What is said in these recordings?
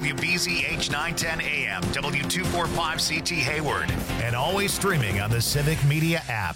WBZH 910 AM, W245CT Hayward, and always streaming on the Civic Media app.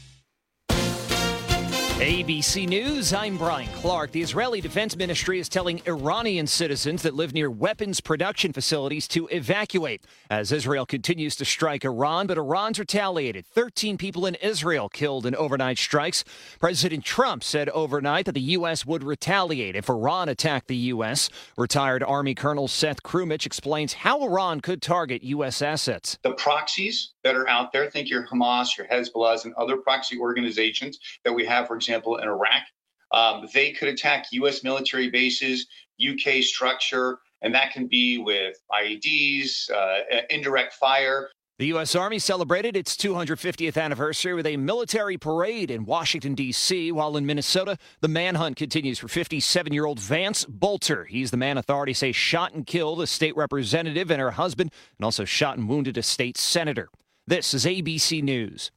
ABC News, I'm Brian Clark. The Israeli Defense Ministry is telling Iranian citizens that live near weapons production facilities to evacuate as Israel continues to strike Iran, but Iran's retaliated. 13 people in Israel killed in overnight strikes. President Trump said overnight that the U.S. would retaliate if Iran attacked the U.S. Retired Army Colonel Seth Krumich explains how Iran could target U.S. assets. The proxies that are out there, think your Hamas, your Hezbollahs, and other proxy organizations that we have, for example, in Iraq, they could attack U.S. military bases, UK structure, and that can be with IEDs, indirect fire. The U.S. Army celebrated its 250th anniversary with a military parade in Washington, D.C., while in Minnesota, the manhunt continues for 57-year-old Vance Bolter. He's the man authorities say shot and killed a state representative and her husband, and also shot and wounded a state senator. This is ABC News.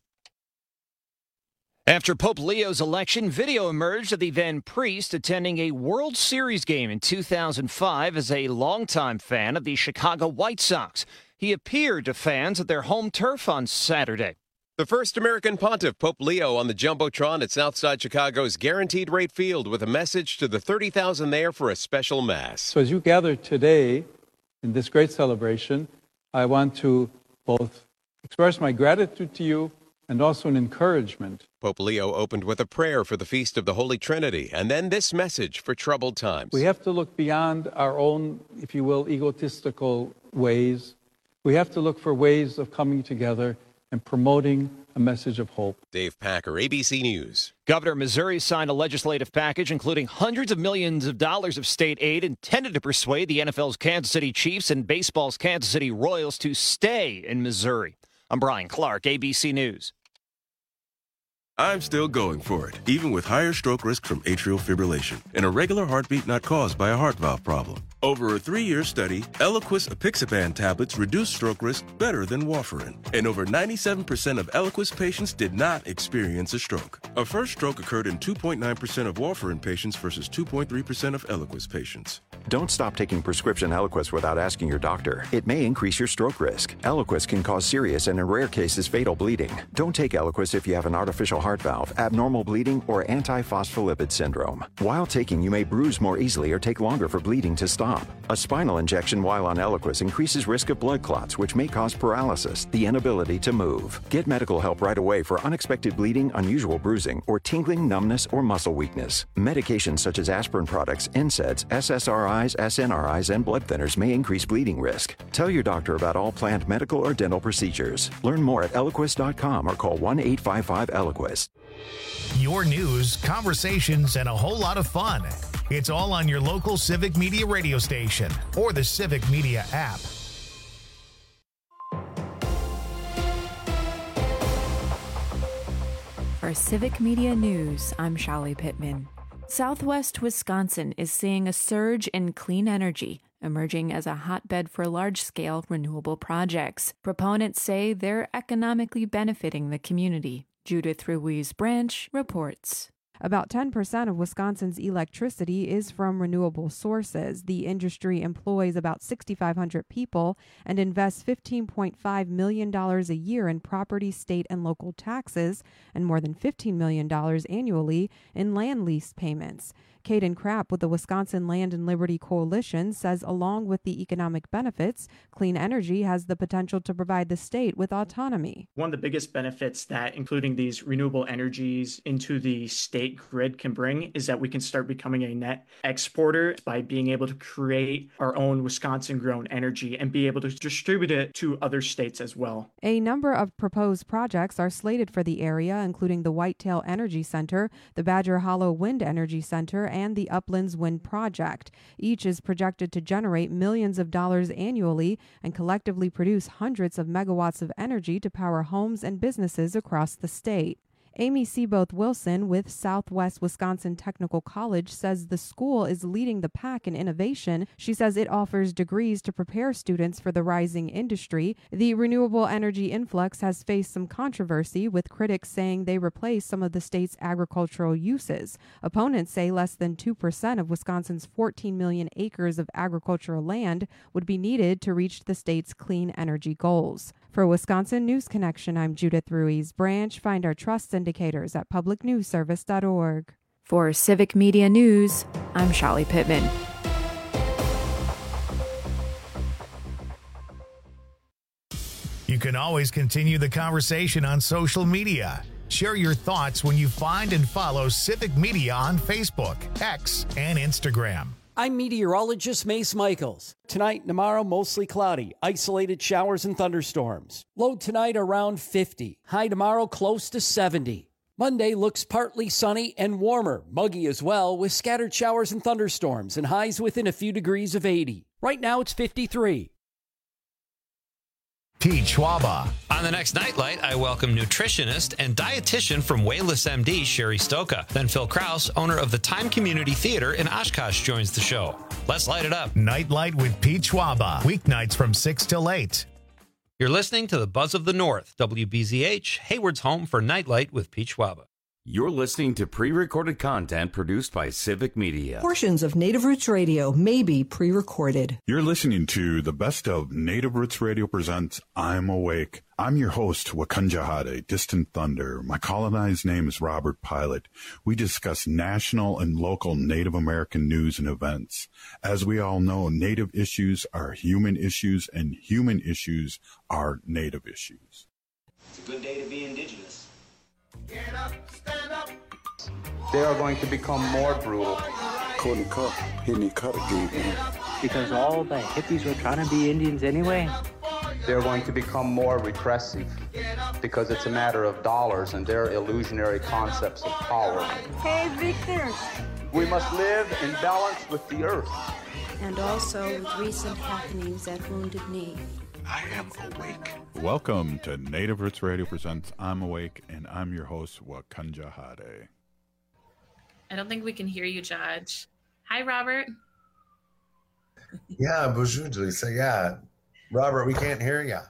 After Pope Leo's election, video emerged of the then priest attending a World Series game in 2005 as a longtime fan of the Chicago White Sox. He appeared to fans at their home turf on Saturday. The first American pontiff, Pope Leo, on the Jumbotron at Southside Chicago's Guaranteed Rate Field with a message to the 30,000 there for a special mass. So as you gather today in this great celebration, I want to both express my gratitude to you and also an encouragement. Pope Leo opened with a prayer for the Feast of the Holy Trinity, and then this message for troubled times. We have to look beyond our own, if you will, egotistical ways. We have to look for ways of coming together and promoting a message of hope. Dave Packer, ABC News. Governor of Missouri signed a legislative package including hundreds of millions of dollars of state aid intended to persuade the NFL's Kansas City Chiefs and baseball's Kansas City Royals to stay in Missouri. I'm Brian Clark, ABC News. I'm still going for it, even with higher stroke risk from atrial fibrillation, an irregular heartbeat not caused by a heart valve problem. Over a 3-year study, Eliquis apixaban tablets reduce stroke risk better than warfarin, and over 97% of Eliquis patients did not experience a stroke. A first stroke occurred in 2.9% of warfarin patients versus 2.3% of Eliquis patients. Don't stop taking prescription Eliquis without asking your doctor. It may increase your stroke risk. Eliquis can cause serious and in rare cases fatal bleeding. Don't take Eliquis if you have an artificial heart valve, abnormal bleeding, or antiphospholipid syndrome. While taking, you may bruise more easily or take longer for bleeding to stop. A spinal injection while on Eliquis increases risk of blood clots, which may cause paralysis, the inability to move. Get medical help right away for unexpected bleeding, unusual bruising, or tingling, numbness, or muscle weakness. Medications such as aspirin products, NSAIDs, SSRIs, SNRIs, and blood thinners may increase bleeding risk. Tell your doctor about all planned medical or dental procedures. Learn more at Eliquis.com or call 1-855-ELIQUIS. Your news, conversations, and a whole lot of fun. It's all on your local Civic Media radio station or the Civic Media app. For Civic Media News, I'm Shali Pittman. Southwest Wisconsin is seeing a surge in clean energy, emerging as a hotbed for large-scale renewable projects. Proponents say they're economically benefiting the community. Judith Ruiz-Branch reports. About 10% of Wisconsin's electricity is from renewable sources. The industry employs about 6,500 people and invests $15.5 million a year in property, state, and local taxes, and more than $15 million annually in land lease payments. Caden Krapp with the Wisconsin Land and Liberty Coalition says along with the economic benefits, clean energy has the potential to provide the state with autonomy. One of the biggest benefits that including these renewable energies into the state grid can bring is that we can start becoming a net exporter by being able to create our own Wisconsin-grown energy and be able to distribute it to other states as well. A number of proposed projects are slated for the area, including the Whitetail Energy Center, the Badger Hollow Wind Energy Center, and the Uplands Wind Project. Each is projected to generate millions of dollars annually and collectively produce hundreds of megawatts of energy to power homes and businesses across the state. Amy Seaboth Wilson with Southwest Wisconsin Technical College says the school is leading the pack in innovation. She says it offers degrees to prepare students for the rising industry. The renewable energy influx has faced some controversy, with critics saying they replace some of the state's agricultural uses. Opponents say less than 2% of Wisconsin's 14 million acres of agricultural land would be needed to reach the state's clean energy goals. For Wisconsin News Connection, I'm Judith Ruiz Branch. Find our trust indicators at publicnewsservice.org. For Civic Media News, I'm Shali Pittman. You can always continue the conversation on social media. Share your thoughts when you find and follow Civic Media on Facebook, X, and Instagram. I'm meteorologist Mace Michaels. Tonight and tomorrow, mostly cloudy, isolated showers and thunderstorms. Low tonight around 50. High tomorrow close to 70. Monday looks partly sunny and warmer, muggy as well, with scattered showers and thunderstorms and highs within a few degrees of 80. Right now it's 53. Pete Schwaba. On the next Nightlight, I welcome nutritionist and dietitian from Wayless MD, Sherry Stoka. Then Phil Kraus, owner of the Time Community Theater in Oshkosh, joins the show. Let's light it up. Nightlight with Pete Schwaba. Weeknights from 6 till 8. You're listening to the Buzz of the North, WBZH, Hayward's home for Nightlight with Pete Schwaba. You're listening to pre-recorded content produced by Civic Media. Portions of Native Roots Radio may be pre-recorded. You're listening to the best of Native Roots Radio presents I'm Awake. I'm your host, Wakanja Hade, Distant Thunder. My colonized name is Robert Pilot. We discuss national and local Native American news and events. As we all know, Native issues are human issues, and human issues are Native issues. It's a good day to be Indigenous. Get up, stand up. They are going to become more brutal. Because all the hippies were trying to be Indians anyway. They're going to become more repressive because it's a matter of dollars and their illusionary concepts of power. Hey, Victor. We must live in balance with the earth. And also with recent happenings at Wounded Knee. I am awake. Welcome to Native Roots Radio presents I'm Awake, and I'm your host, Wakanja Hade. I don't think we can hear you, Judge. Hi, Robert. Yeah, bonjour, Lisa. Yeah, Robert, we can't hear you.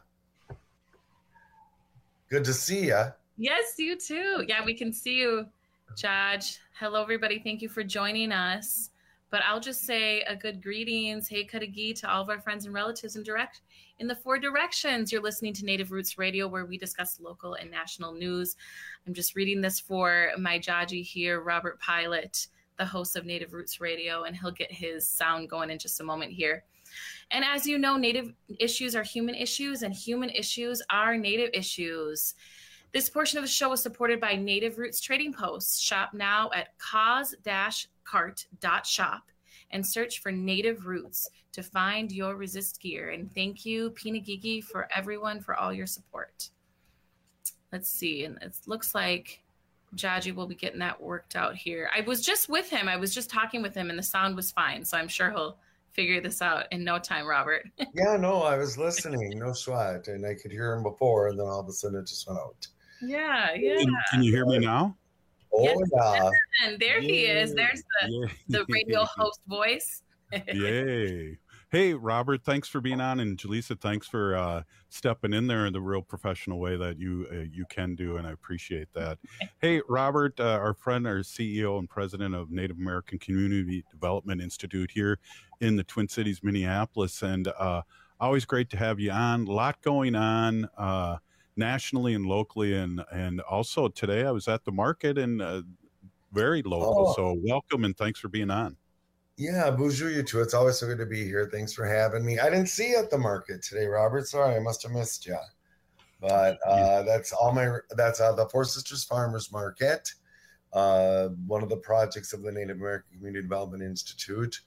Good to see you. Yes, you too. Yeah, we can see you, Judge. Hello, everybody. Thank you for joining us. But I'll just say a good greetings, hey Kadagi, to all of our friends and relatives in the 4 directions. You're listening to Native Roots Radio, where we discuss local and national news. I'm just reading this for my Jaji here, Robert Pilot, the host of Native Roots Radio, and he'll get his sound going in just a moment here. And as you know, Native issues are human issues, and human issues are Native issues. This portion of the show is supported by Native Roots Trading Post. Shop now at cause-cart.shop and search for Native Roots to find your resist gear. And thank you, Pinagigi, for everyone for all your support. Let's see. And it looks like Jaji will be getting that worked out here. I was just with him. I was just talking with him, and the sound was fine. So I'm sure he'll figure this out in no time, Robert. Yeah, no, I was listening. No sweat. And I could hear him before, and then all of a sudden it just went out. Yeah. Can you hear me now? Oh, yes, yeah. And there he is. There's the radio host voice. Yay. Hey, Robert, thanks for being on. And Jaleesa, thanks for stepping in there in the real professional way that you can do, and I appreciate that. Hey, Robert, our friend, our CEO and president of Native American Community Development Institute here in the Twin Cities, Minneapolis, and always great to have you on. A lot going on nationally and locally, and also today I was at the market and very local. So welcome and thanks for being on. Yeah, bonjour you two. It's always so good to be here. Thanks for having me. I didn't see you at the market today, Robert. Sorry, I must have missed you. But that's the Four Sisters Farmers Market, one of the projects of the Native American Community Development Institute.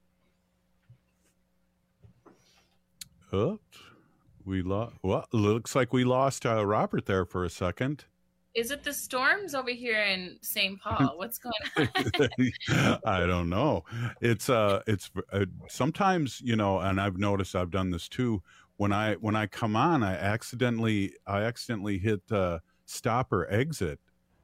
Well, looks like we lost Robert there for a second. Is it the storms over here in St. Paul? What's going on? I don't know. It's sometimes, and I've noticed I've done this too. When I come on, I accidentally hit stop or exit,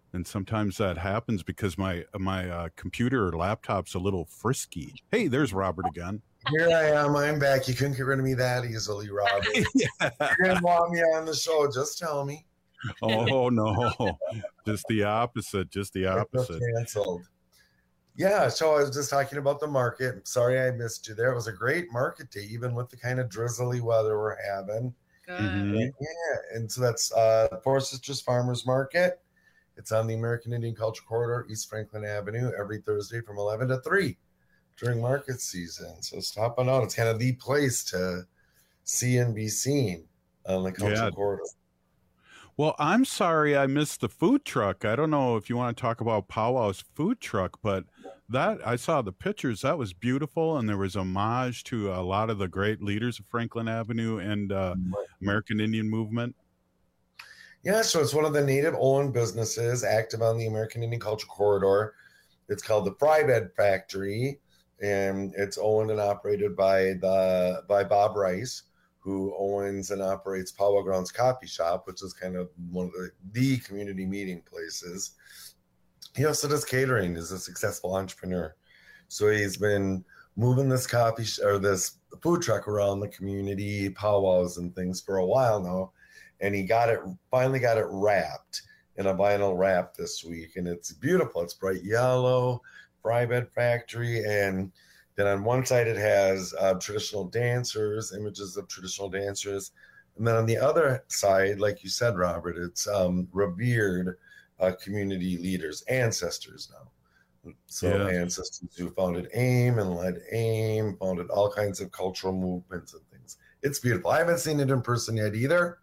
And sometimes that happens because my computer or laptop's a little frisky. Hey, there's Robert again. Here I am. I'm back. You couldn't get rid of me that easily, Robert. Yeah. You didn't want me on the show. Just tell me. Oh, no. Just the opposite. Just the opposite. Canceled. Yeah, so I was just talking about the market. Sorry I missed you there. It was a great market day, even with the kind of drizzly weather we're having. Mm-hmm. Yeah, and so that's Four Sisters Farmers Market. It's on the American Indian Culture Corridor, East Franklin Avenue, every Thursday from 11 to 3 during market season. So stop on out. It's kind of the place to see and be seen on the Culture Corridor. Well, I'm sorry I missed the food truck. I don't know if you want to talk about Powwow's food truck, but that I saw the pictures. That was beautiful, and there was homage to a lot of the great leaders of Franklin Avenue and American Indian movement. Yeah, so it's one of the native-owned businesses active on the American Indian Culture Corridor. It's called the Fry Bed Factory, and it's owned and operated by Bob Rice, who owns and operates Powwow Grounds Coffee Shop, which is kind of one of the community meeting places. He also does catering. He's a successful entrepreneur. So he's been moving this this food truck around the community, powwows and things for a while now. And he finally got it wrapped in a vinyl wrap this week. And it's beautiful. It's bright yellow, Fry Bed Factory. And then on one side, it has traditional dancers, images of traditional dancers. And then on the other side, like you said, Robert, it's revered community leaders, ancestors now. So ancestors who founded AIM and led AIM, founded all kinds of cultural movements and things. It's beautiful. I haven't seen it in person yet either.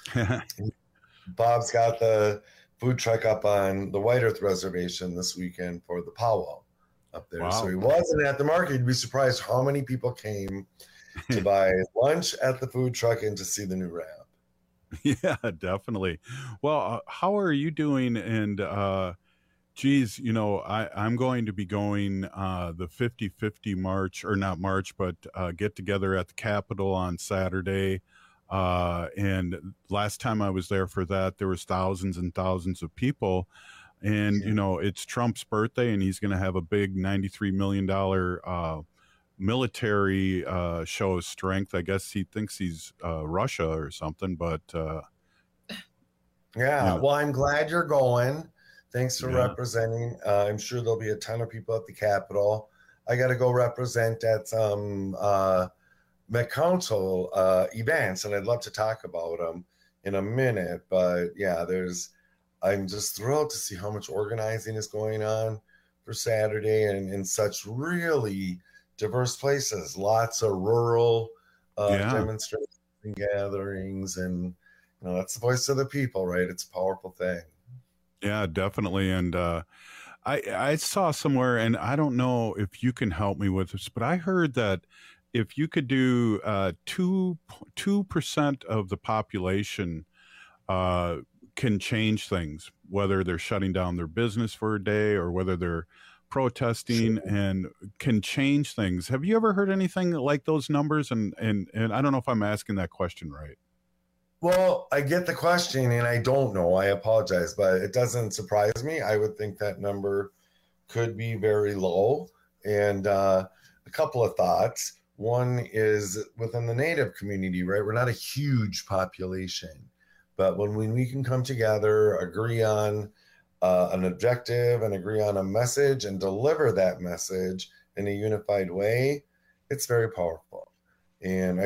Bob's got the food truck up on the White Earth Reservation this weekend for the powwow up there. Wow. So he wasn't at the market. You'd be surprised how many people came to buy lunch at the food truck and to see the new wrap. Yeah, definitely. Well, how are you doing? And geez, I'm going to be going the 50-50 march, or not march, but get together at the Capitol on Saturday. And last time I was there for that, there was thousands and thousands of people. And, it's Trump's birthday, and he's going to have a big $93 million military show of strength. I guess he thinks he's Russia or something, but well, I'm glad you're going. Thanks for representing. I'm sure there'll be a ton of people at the Capitol. I got to go represent at some Met Council events, and I'd love to talk about them in a minute. But yeah, I'm just thrilled to see how much organizing is going on for Saturday, and in such really diverse places. Lots of rural demonstrations and gatherings, and that's the voice of the people, right? It's a powerful thing. Yeah, definitely. And I saw somewhere, and I don't know if you can help me with this, but I heard that if you could do 2% of the population can change things, whether they're shutting down their business for a day or whether they're protesting, and can change things. Have you ever heard anything like those numbers? And I don't know if I'm asking that question right. Well, I get the question, and I don't know. I apologize, but it doesn't surprise me. I would think that number could be very low. And a couple of thoughts. One is within the Native community, right? We're not a huge population, but when we can come together, agree on an objective and agree on a message and deliver that message in a unified way, it's very powerful. And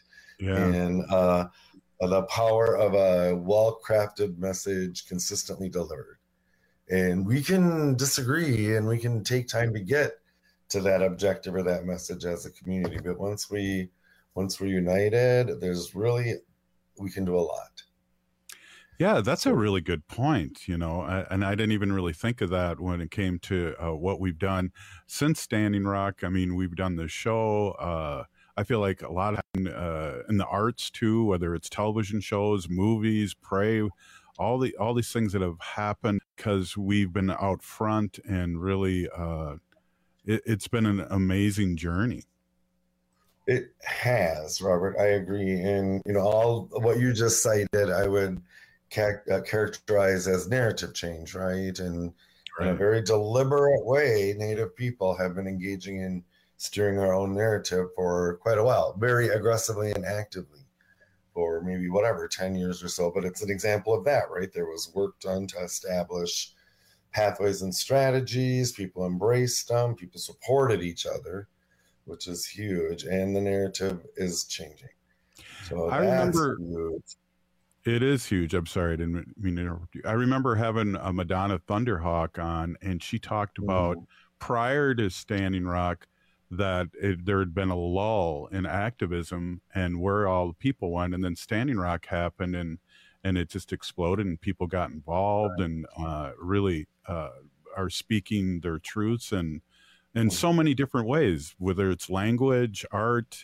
the power of a well-crafted message consistently delivered. And we can disagree, and we can take time to get to that objective or that message as a community. But once we're united, we can do a lot. Yeah, that's a really good point, and I didn't even really think of that when it came to what we've done since Standing Rock. I mean, we've done the show. I feel like a lot of in the arts too, whether it's television shows, movies, Pray, all these things that have happened because we've been out front, and really it's been an amazing journey. It has, Robert. I agree. And all what you just cited, I would characterized as narrative change, right? And in a very deliberate way, Native people have been engaging in steering our own narrative for quite a while, very aggressively and actively for maybe 10 years or so. But it's an example of that, right? There was work done to establish pathways and strategies. People embraced them. People supported each other, which is huge. And the narrative is changing. So I remember huge. It is huge. I'm sorry, I didn't mean to interrupt you. I remember having a Madonna Thunderhawk on, and she talked about prior to Standing Rock that there had been a lull in activism and where all the people went, and then Standing Rock happened, and it just exploded, and people got involved and really are speaking their truths and in so many different ways, whether it's language, art,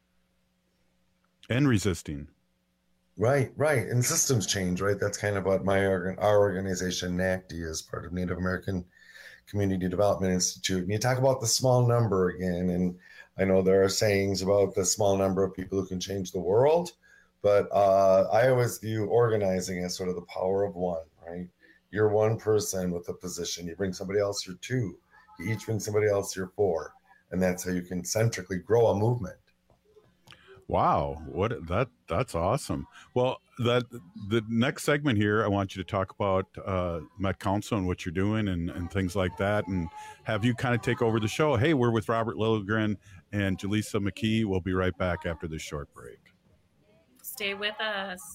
and resisting. Right. And systems change, right? That's kind of what our organization, NACD, is part of Native American Community Development Institute. And you talk about the small number again, and I know there are sayings about the small number of people who can change the world, but I always view organizing as sort of the power of one, right? You're one person with a position. You bring somebody else, you're two. You each bring somebody else, you're four. And that's how you can centrically grow a movement. Wow, that's awesome. Well, the next segment here, I want you to talk about Met Council and what you're doing and things like that, and have you kind of take over the show. Hey, we're with Robert Lilligren and Jaleesa McKee. We'll be right back after this short break. Stay with us.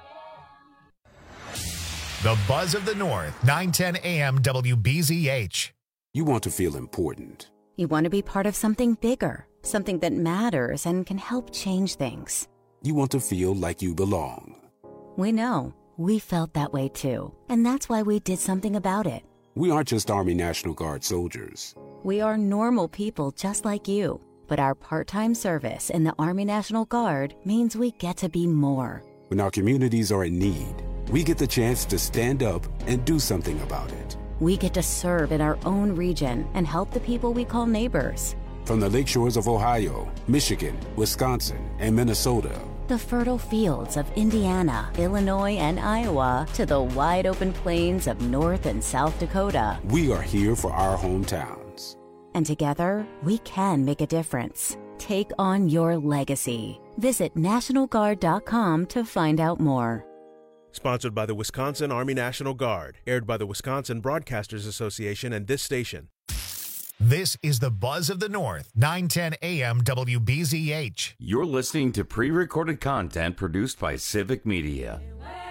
The Buzz of the North, 910 AM WBZH. You want to feel important. You want to be part of something bigger, something that matters and can help change things. You want to feel like you belong. We know. We felt that way too. And that's why we did something about it. We aren't just Army National Guard soldiers. We are normal people just like you. But our part-time service in the Army National Guard means we get to be more. When our communities are in need, we get the chance to stand up and do something about it. We get to serve in our own region and help the people we call neighbors. From the lakeshores of Ohio, Michigan, Wisconsin, and Minnesota, the fertile fields of Indiana, Illinois, and Iowa, to the wide open plains of North and South Dakota, we are here for our hometowns. And together, we can make a difference. Take on your legacy. Visit NationalGuard.com to find out more. Sponsored by the Wisconsin Army National Guard. Aired by the Wisconsin Broadcasters Association and this station. This is the Buzz of the North, 910 AM WBZH. You're listening to pre-recorded content produced by Civic Media.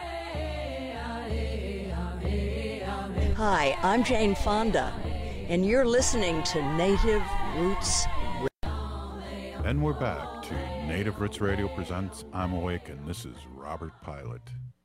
Hi, I'm Jane Fonda, and you're listening to Native Roots Radio. And we're back to Native Roots Radio presents I'm Awake, and this is Robert Pilot.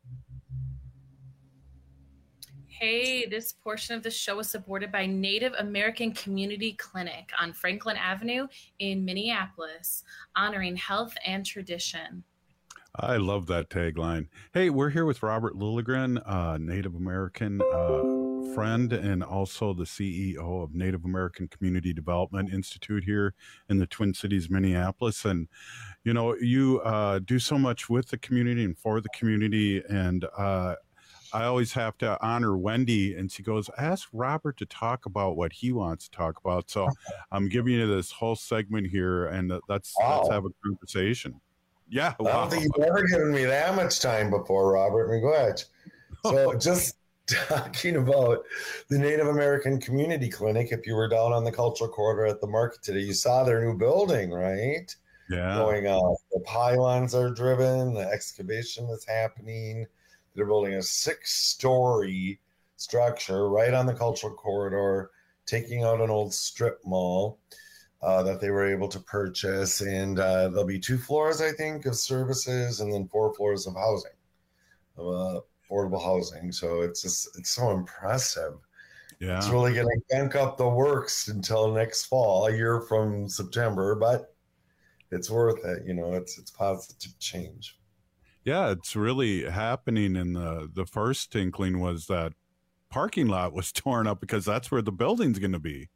Hey, this portion of the show is supported by Native American Community Clinic on Franklin Avenue in Minneapolis, honoring health and tradition. I love that tagline. Hey, we're here with Robert Lilligren, Native American friend and also the CEO of Native American Community Development Institute here in the Twin Cities, Minneapolis. And, you know, you do so much with the community and for the community, and I always have to honor Wendy, and she goes, ask Robert to talk about what he wants to talk about. So I'm giving you this whole segment here, and let's have a conversation. Yeah. I don't think you've ever given me that much time before, Robert. I mean, go ahead. So just talking about the Native American Community Clinic, if you were down on the Cultural Corridor at the market today, you saw their new building, right? Yeah. Going up. The pylons are driven, the excavation is happening. They're building a 6-story structure right on the Cultural Corridor, taking out an old strip mall that they were able to purchase. And there'll be 2 floors, I think, of services, and then 4 floors of housing, affordable housing. So it's so impressive. Yeah. It's really going to bank up the works until next fall, a year from September, but it's worth it. You know, it's positive change. Yeah, it's really happening. And the first inkling was that parking lot was torn up because that's where the building's going to be.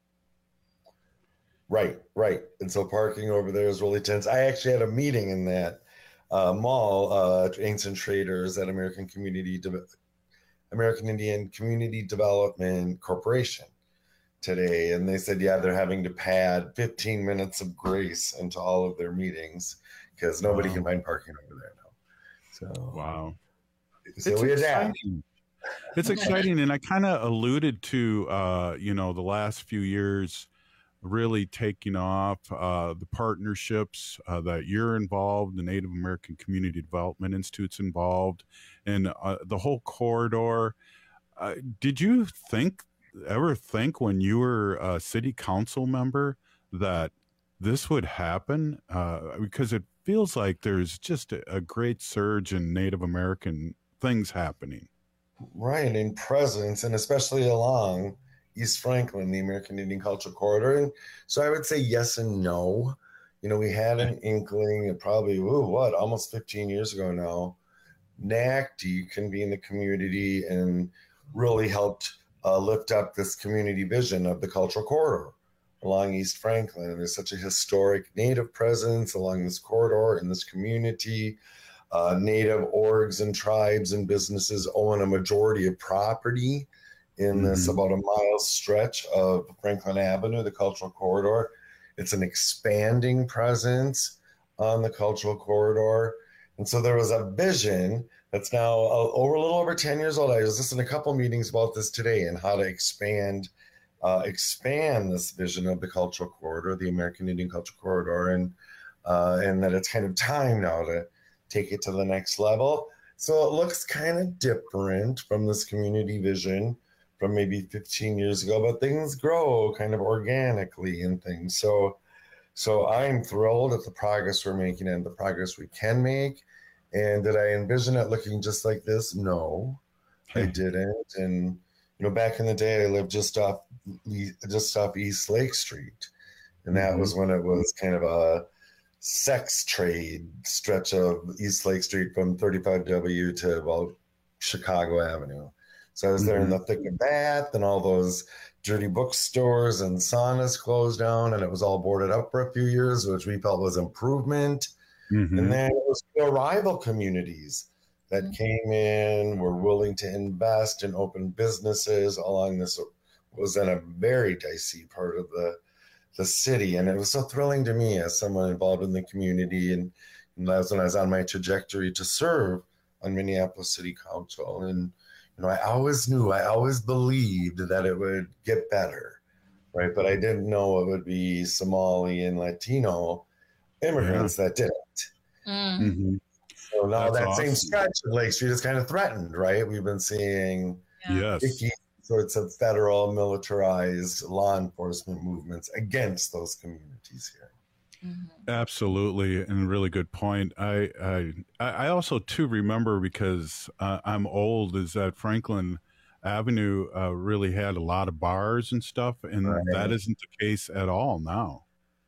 Right. And so parking over there is really tense. I actually had a meeting in that mall, Ancient Traders at American Indian Community Development Corporation today. And they said, yeah, they're having to pad 15 minutes of grace into all of their meetings because nobody can find parking over there now. So, wow. So we adapt. It's exciting. And I kind of alluded to, the last few years really taking off, the partnerships that you're involved, the Native American Community Development Institute's involved, and the whole corridor. Did you ever think when you were a city council member that this would happen? Because it feels like there's just a great surge in Native American things happening. Right, in presence, and especially along East Franklin, the American Indian Cultural Corridor. And so I would say yes and no. We had an inkling, probably, almost 15 years ago now. NACD convened the community and really helped lift up this community vision of the cultural corridor along East Franklin. And there's such a historic Native presence along this corridor in this community. Native orgs and tribes and businesses own a majority of property in this about a mile stretch of Franklin Avenue, the cultural corridor. It's an expanding presence on the cultural corridor. And so there was a vision that's now a little over 10 years old. I was listening to a couple meetings about this today and how to expand this vision of the cultural corridor, the American Indian Cultural Corridor, and that it's kind of time now to take it to the next level. So it looks kind of different from this community vision from maybe 15 years ago, but things grow kind of organically in things. So I'm thrilled at the progress we're making and the progress we can make. And did I envision it looking just like this? No, I didn't. And, back in the day, I lived just off East Lake Street. And that was when it was kind of a sex trade stretch of East Lake Street from 35W to about Chicago Avenue. So I was there in the thick of that, and all those dirty bookstores and saunas closed down, and it was all boarded up for a few years, which we felt was improvement. And then it was rival communities that came in, were willing to invest and open businesses along this, was in a very dicey part of the city. And it was so thrilling to me as someone involved in the community. And that was when I was on my trajectory to serve on Minneapolis City Council. And, I always believed that it would get better, right? But I didn't know it would be Somali and Latino immigrants that did it. So now that same stretch of Lake Street is kind of threatened, right? We've been seeing icky sorts of federal militarized law enforcement movements against those communities here. Absolutely, and really good point. I also too remember, because I'm old, is that Franklin Avenue really had a lot of bars and stuff, and that isn't the case at all now.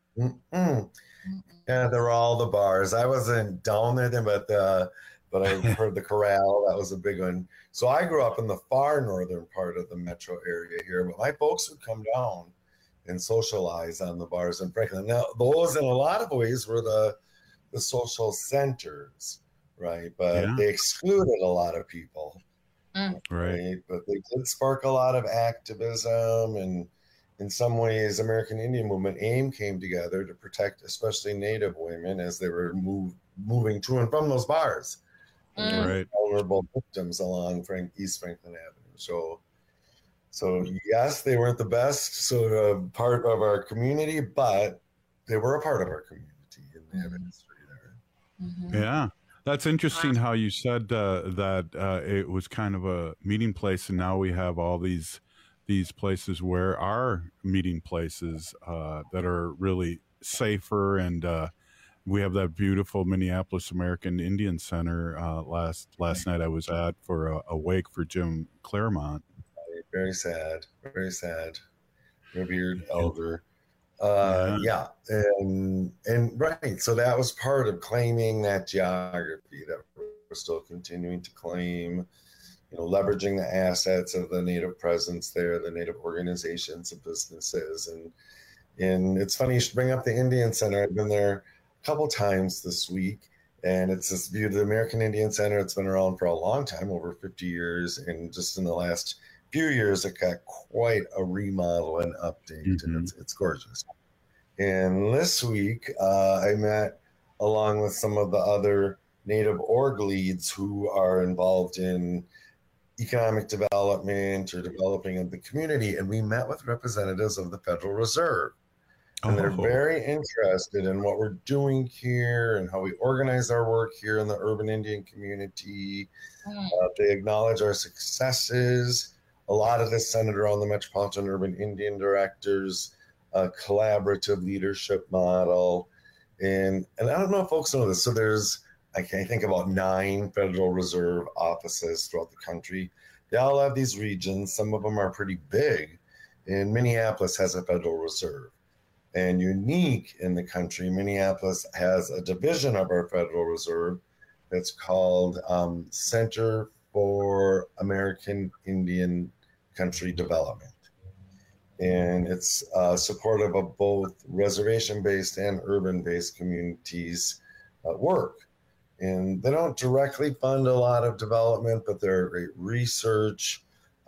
Yeah, there were all the bars. I wasn't down there then, but I heard the Corral. That was a big one. So I grew up in the far northern part of the metro area here, but my folks would come down and socialize on the bars in Franklin. Now, those in a lot of ways were the social centers, right? But they excluded a lot of people, right? But they did spark a lot of activism, and in some ways, American Indian Movement, AIM, came together to protect especially Native women as they were moving to and from those bars. Vulnerable victims along East Franklin Avenue. So yes, they weren't the best sort of part of our community, but they were a part of our community, and they have a history there. Yeah, that's interesting how you said that it was kind of a meeting place, and now we have all these places where our meeting places that are really safer, and we have that beautiful Minneapolis American Indian Center. Last night I was at for a wake for Jim Claremont. Very sad, revered elder. And right. So that was part of claiming that geography that we're still continuing to claim, leveraging the assets of the Native presence there, the Native organizations and businesses. And it's funny you should bring up the Indian Center. I've been there a couple times this week, And it's this view of the American Indian Center. It's been around for a long time, over 50 years. And just in the last few years, it got quite a remodel and update, and it's gorgeous. And this week, I met along with some of the other Native org leads who are involved in economic development or developing of the community. And we met with representatives of the Federal Reserve. And they're very interested in what we're doing here and how we organize our work here in the urban Indian community. They acknowledge our successes. A lot of this centered around the Metropolitan Urban Indian Directors collaborative leadership model. And I don't know if folks know this. So there's, I think, about 9 Federal Reserve offices throughout the country. They all have these regions. Some of them are pretty big. And Minneapolis has a Federal Reserve. And unique in the country, Minneapolis has a division of our Federal Reserve that's called Center for American Indian Country Development. And it's supportive of both reservation-based and urban-based communities' work. And they don't directly fund a lot of development, but they're a great research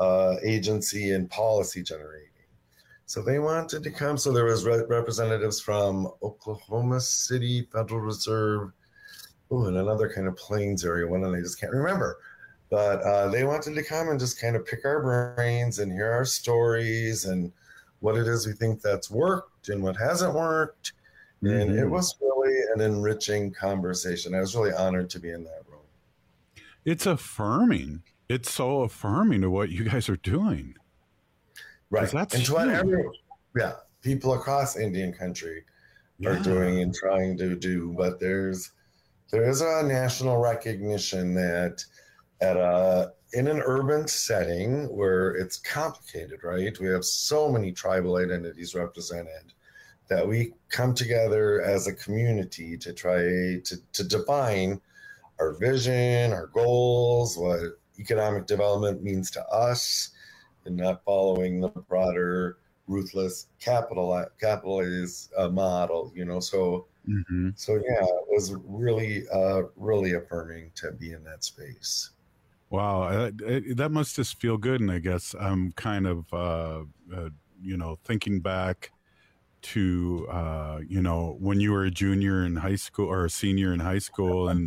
agency and policy generating. So they wanted to come. So there was representatives from Oklahoma City Federal Reserve, and another kind of Plains area, one and I just can't remember. But they wanted to come and just kind of pick our brains and hear our stories and what it is we think that's worked and what hasn't worked. And it was really an enriching conversation. I was really honored to be in that room. It's affirming. It's so affirming to what you guys are doing. Right. That's and to whatever people across Indian country are doing and trying to do. But there is a national recognition that in an urban setting where it's complicated, right? We have so many tribal identities represented that we come together as a community to try to define our vision, our goals, what economic development means to us, and not following the broader ruthless capitalist model, So it was really, really affirming to be in that space. Wow, that must just feel good. And I guess I'm kind of, thinking back to, when you were a junior in high school or a senior in high school, and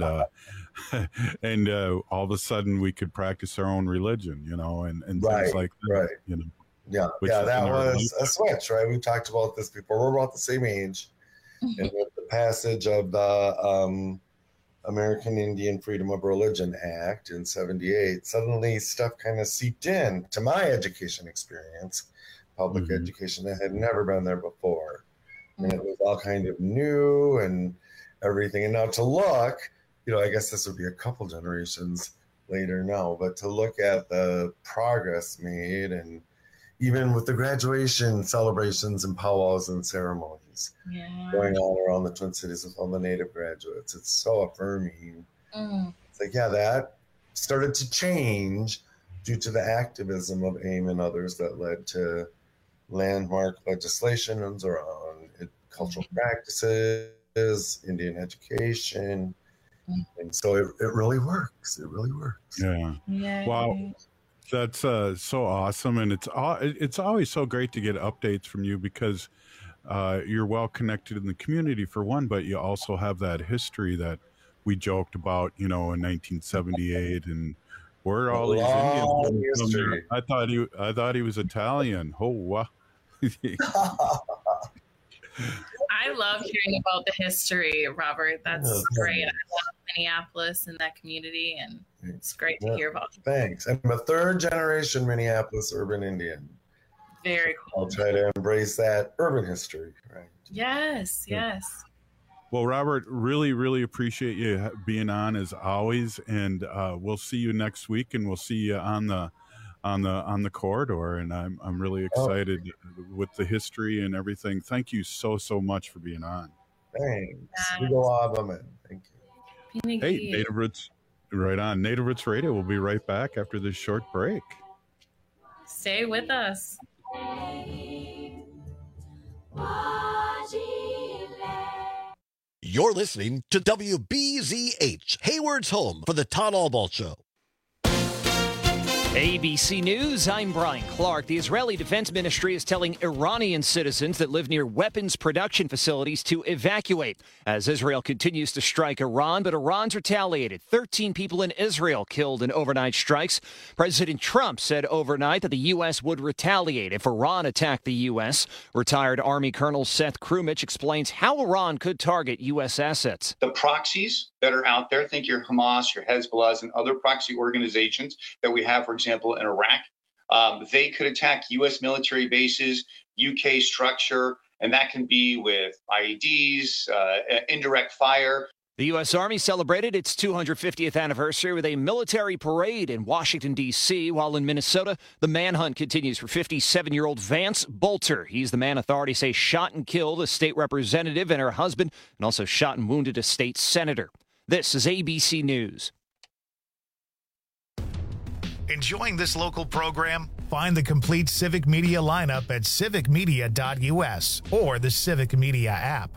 and all of a sudden we could practice our own religion, and things like that, right. That was a switch, right? We talked about this before. We're about the same age, and with the passage of the American Indian Freedom of Religion Act in '78, suddenly stuff kind of seeped in to my education experience, public education that had never been there before, and it was all kind of new and everything. And now to look, I guess this would be a couple generations later now, but to look at the progress made, and even with the graduation celebrations and powwows and ceremonies going on around the Twin Cities with all the Native graduates, it's so affirming. It's like, that started to change due to the activism of AIM and others that led to landmark legislations around cultural practices, Indian education. And so it really works. It really works. Yeah. Wow. That's so awesome. And it's always so great to get updates from you because you're well connected in the community for one, but you also have that history that we joked about, in 1978 and where all these Indians come from. I thought he was Italian. Oh, wow. I love hearing about the history, Robert. That's great. I love Minneapolis and that community, and it's great to hear about. Thanks. I'm a third generation Minneapolis urban Indian. Very cool. I'll try to embrace that urban history. Right. Yes. Well, Robert, really, really appreciate you being on as always, and we'll see you next week, and we'll see you on the corridor, and I'm really excited with the history and everything. Thank you so much for being on. Thanks. Thank you. Hey, Native Roots, right on. Native Roots Radio. We'll be right back after this short break. Stay with us. You're listening to WBZH, Hayward's home for the Todd Albaugh Show. ABC News, I'm Brian Clark. The Israeli Defense Ministry is telling Iranian citizens that live near weapons production facilities to evacuate as Israel continues to strike Iran, but Iran's retaliated. 13 people in Israel killed in overnight strikes. President Trump said overnight that the U.S. would retaliate if Iran attacked the U.S. Retired Army Colonel Seth Krumich explains how Iran could target U.S. assets. The proxies that are out there, think your Hamas, your Hezbollahs, and other proxy organizations that we have, for example, in Iraq, they could attack U.S. military bases, UK structure, and that can be with IEDs, indirect fire. The U.S. Army celebrated its 250th anniversary with a military parade in Washington, D.C., while in Minnesota, the manhunt continues for 57-year-old Vance Bolter. He's the man authorities say shot and killed a state representative and her husband, and also shot and wounded a state senator. This is ABC News. Enjoying this local program? Find the complete Civic Media lineup at civicmedia.us or the Civic Media app.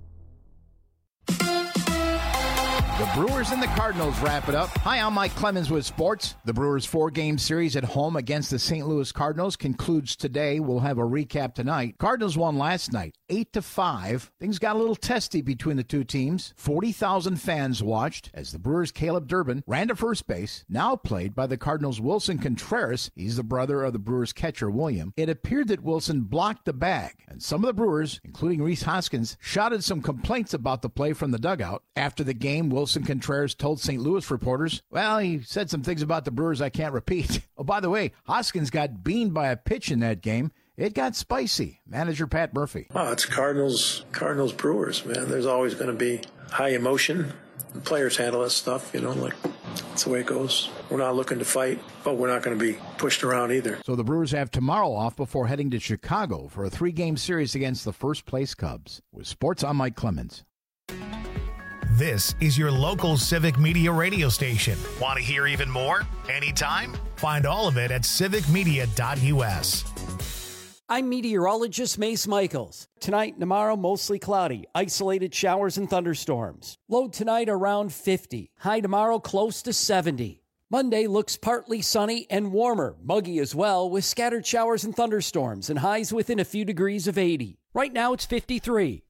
The Brewers and the Cardinals wrap it up. Hi, I'm Mike Clemens with sports. The Brewers' 4-game series at home against the St. Louis Cardinals concludes today. We'll have a recap tonight. Cardinals won last night, 8-5. Things got a little testy between the two teams. 40,000 fans watched as the Brewers' Caleb Durbin ran to first base, now played by the Cardinals' Wilson Contreras. He's the brother of the Brewers' catcher, William. It appeared that Wilson blocked the bag, and some of the Brewers, including Rhys Hoskins, shouted some complaints about the play from the dugout. After the game, Wilson Contreras told St. Louis reporters, well, he said some things about the Brewers I can't repeat. Oh, by the way, Hoskins got beamed by a pitch in that game. It got spicy. Manager Pat Murphy. Oh, it's Cardinals Brewers, man. There's always going to be high emotion. The players handle that stuff, like that's the way it goes. We're not looking to fight, but we're not going to be pushed around either. So the Brewers have tomorrow off before heading to Chicago for a 3-game series against the first-place Cubs. With sports, I'm Mike Clemens. This is your local Civic Media radio station. Want to hear even more? Anytime? Find all of it at civicmedia.us. I'm meteorologist Mace Michaels. Tonight, tomorrow, mostly cloudy, isolated showers and thunderstorms. Low tonight around 50. High tomorrow close to 70. Monday looks partly sunny and warmer, muggy as well, with scattered showers and thunderstorms and highs within a few degrees of 80. Right now it's 53.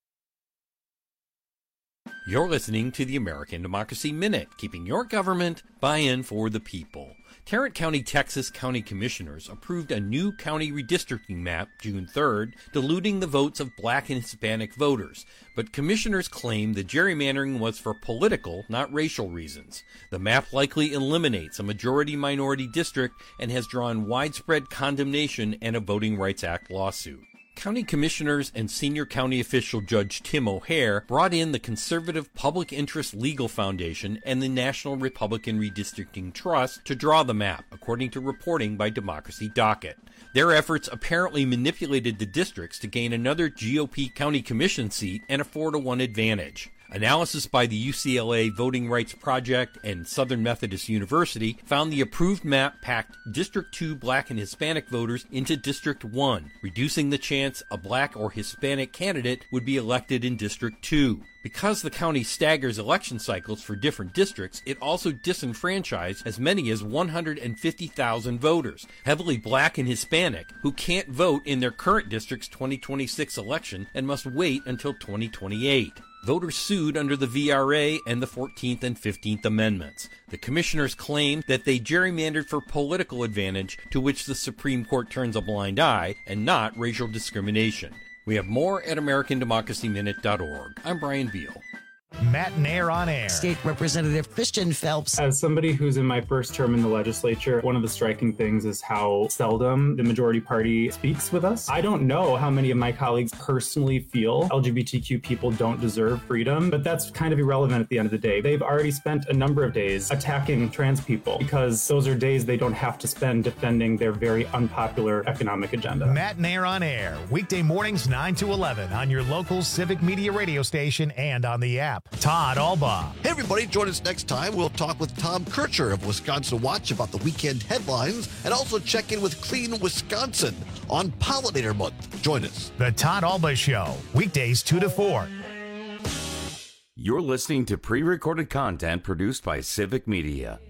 You're listening to the American Democracy Minute, keeping your government buy-in for the people. Tarrant County, Texas County Commissioners approved a new county redistricting map June 3rd, diluting the votes of black and Hispanic voters. But commissioners claim the gerrymandering was for political, not racial reasons. The map likely eliminates a majority-minority district and has drawn widespread condemnation and a Voting Rights Act lawsuit. County commissioners and senior county official Judge Tim O'Hare brought in the conservative Public Interest Legal Foundation and the National Republican Redistricting Trust to draw the map, according to reporting by Democracy Docket. Their efforts apparently manipulated the districts to gain another GOP county commission seat and a 4-1 advantage. Analysis by the UCLA Voting Rights Project and Southern Methodist University found the approved map packed District 2 black and Hispanic voters into District 1, reducing the chance a black or Hispanic candidate would be elected in District 2. Because the county staggers election cycles for different districts, it also disenfranchised as many as 150,000 voters, heavily black and Hispanic, who can't vote in their current district's 2026 election and must wait until 2028. Voters sued under the VRA and the 14th and 15th Amendments. The commissioners claim that they gerrymandered for political advantage, to which the Supreme Court turns a blind eye, and not racial discrimination. We have more at AmericanDemocracyMinute.org. I'm Brian Beal. Matt Nair on air. State Representative Christian Phelps. As somebody who's in my first term in the legislature, one of the striking things is how seldom the majority party speaks with us. I don't know how many of my colleagues personally feel LGBTQ people don't deserve freedom, but that's kind of irrelevant at the end of the day. They've already spent a number of days attacking trans people because those are days they don't have to spend defending their very unpopular economic agenda. Matt Nair on air, weekday mornings 9 to 11 on your local Civic Media radio station and on the app. Todd Albaugh. Hey, everybody, join us next time. We'll talk with Tom Kircher of Wisconsin Watch about the weekend headlines and also check in with Clean Wisconsin on Pollinator Month. Join us. The Todd Albaugh Show, weekdays 2 to 4. You're listening to pre-recorded content produced by Civic Media.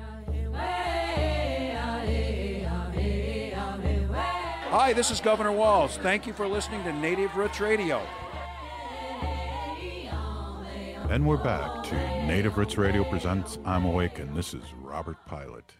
Hi, this is Governor Walz. Thank you for listening to Native Roots Radio. And we're back to Native Roots Radio presents I'm Awakened. This is Robert Pilot.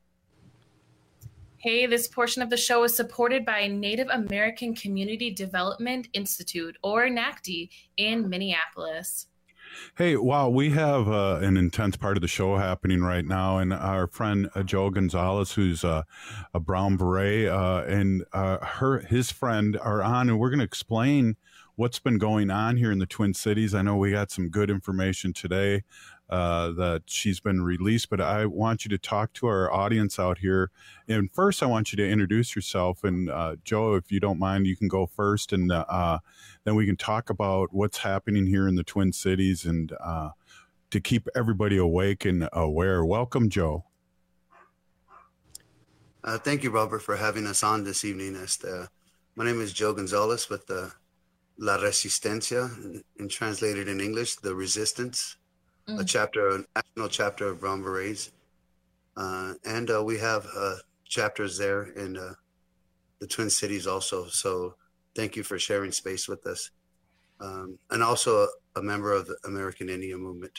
Hey, this portion of the show is supported by Native American Community Development Institute, or NACD, in Minneapolis. Hey, wow, we have an intense part of the show happening right now, and our friend Joe Gonzalez, who's a Brown Beret, and his friend are on, and we're going to explain what's been going on here in the Twin Cities. I know we got some good information today that she's been released, but I want you to talk to our audience out here. And first, I want you to introduce yourself. And Joe, if you don't mind, you can go first, and then we can talk about what's happening here in the Twin Cities and to keep everybody awake and aware. Welcome, Joe. Thank you, Robert, for having us on this evening. My name is Joe Gonzalez with La Resistencia, and translated in English, The Resistance. A national chapter of Brown Berets. And we have chapters there in the Twin Cities also. So thank you for sharing space with us. And also a member of the American Indian Movement.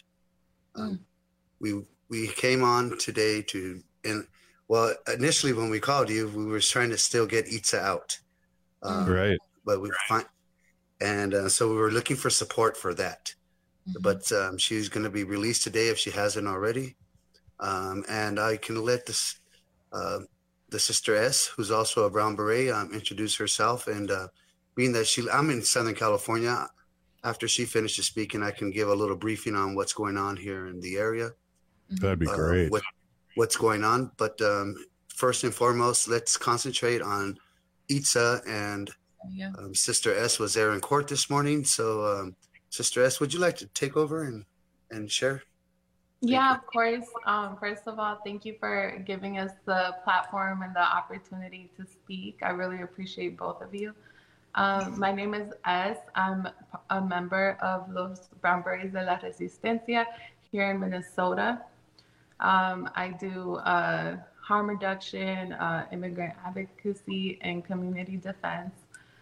We came on today initially when we called you, we were trying to still get Itza out. Right. But so we were looking for support for that. But she's going to be released today if she hasn't already. And I can let the Sister S, who's also a Brown Beret, introduce herself. And being that I'm in Southern California, after she finishes speaking, I can give a little briefing on what's going on here in the area. That'd be great. What's going on. But first and foremost, let's concentrate on Itza. And Sister S was there in court this morning. So Sister S, would you like to take over and share? Yeah, of course. First of all, thank you for giving us the platform and the opportunity to speak. I really appreciate both of you. My name is S. I'm a member of Los Brown Berets de la Resistencia here in Minnesota. I do harm reduction, immigrant advocacy, and community defense.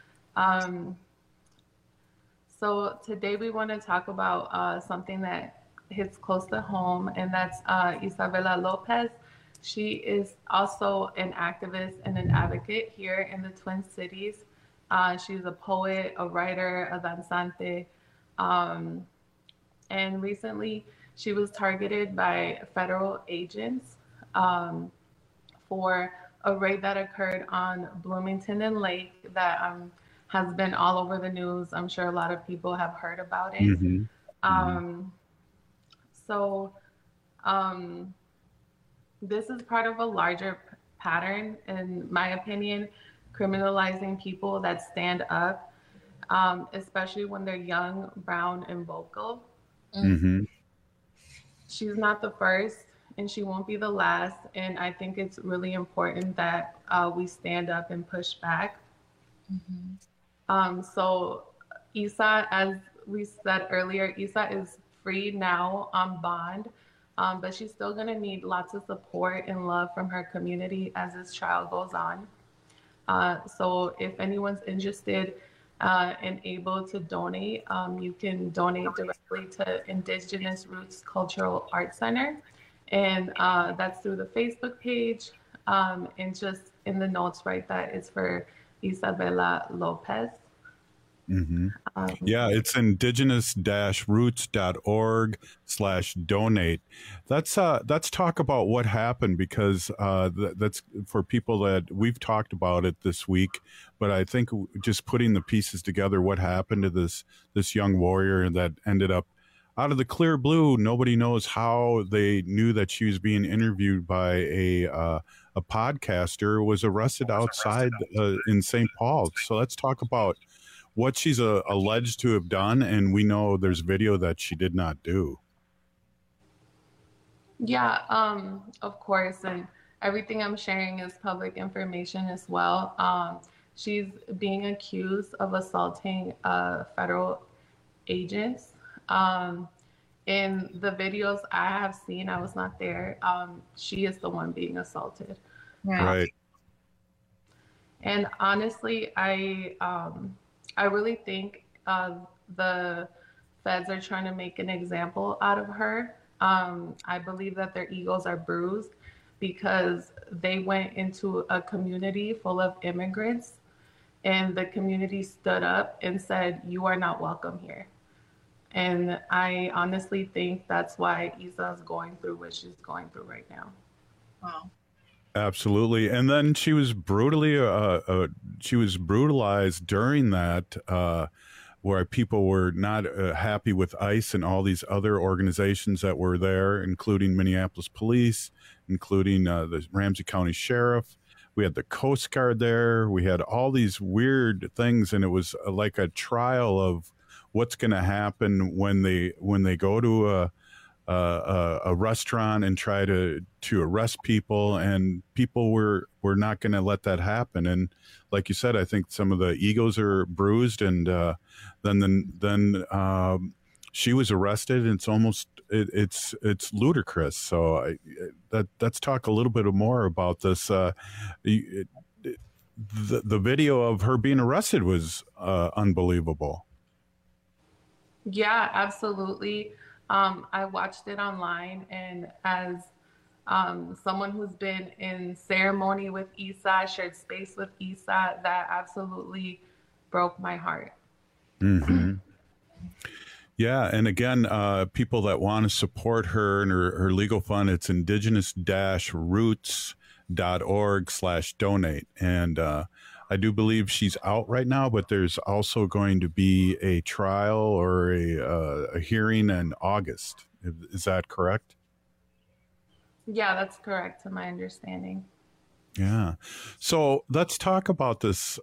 So today we want to talk about something that hits close to home, and that's Isabela Lopez. She is also an activist and an advocate here in the Twin Cities. She's a poet, a writer, a danzante, and recently she was targeted by federal agents for a raid that occurred on Bloomington and Lake that has been all over the news. I'm sure a lot of people have heard about it. This is part of a larger pattern, in my opinion, criminalizing people that stand up, especially when they're young, brown, and vocal. She's not the first, and she won't be the last. And I think it's really important that we stand up and push back. So Isa, as we said earlier, Isa is free now on bond, but she's still going to need lots of support and love from her community as this trial goes on. So if anyone's interested and able to donate, you can donate directly to Indigenous Roots Cultural Arts Center. And that's through the Facebook page. And just in the notes, write that it's for Isabela Lopez. Yeah, it's indigenous-roots.org/donate. Let's talk about what happened, because that's for people that we've talked about it this week. But I think just putting the pieces together, what happened to this young warrior that ended up out of the clear blue. Nobody knows how they knew that she was being interviewed by a podcaster, was arrested outside in St. Paul. So let's talk about what she's alleged to have done, and we know there's video that she did not do. Yeah, of course, and everything I'm sharing is public information as well. She's being accused of assaulting federal agents. in the videos I have seen, I was not there. She is the one being assaulted. Right. And honestly, I really think the feds are trying to make an example out of her. I believe that their egos are bruised because they went into a community full of immigrants, and the community stood up and said, "You are not welcome here." And I honestly think that's why Isa is going through what she's going through right now. Wow. Absolutely. And then she was brutalized during that, where people were not happy with ICE and all these other organizations that were there, including Minneapolis Police, including the Ramsey County Sheriff. We had the Coast Guard there. We had all these weird things, and it was like a trial of what's going to happen when they go to a restaurant and try to arrest people, and people were not going to let that happen. And like you said, I think some of the egos are bruised, and then she was arrested, and it's ludicrous. So let's talk a little bit more about this. The video of her being arrested was unbelievable. Yeah, absolutely. I watched it online, and as someone who's been in ceremony with Isa, shared space with Isa, that absolutely broke my heart. Mm-hmm. Yeah, and again, people that want to support her and her legal fund, it's indigenous-roots.org/donate. And I do believe she's out right now, but there's also going to be a trial or a hearing in August. Is that correct? Yeah, that's correct to my understanding. Yeah. So let's talk about this.